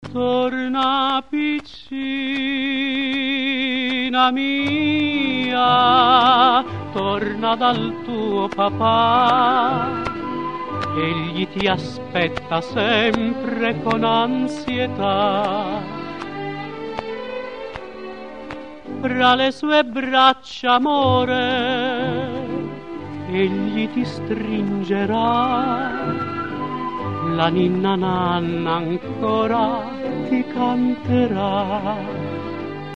Torna piccina mia, torna dal tuo papà. Egli ti aspetta sempre con ansietà. Fra le sue braccia, amore, egli ti stringerà. La ninna nanna ancora ti canterà.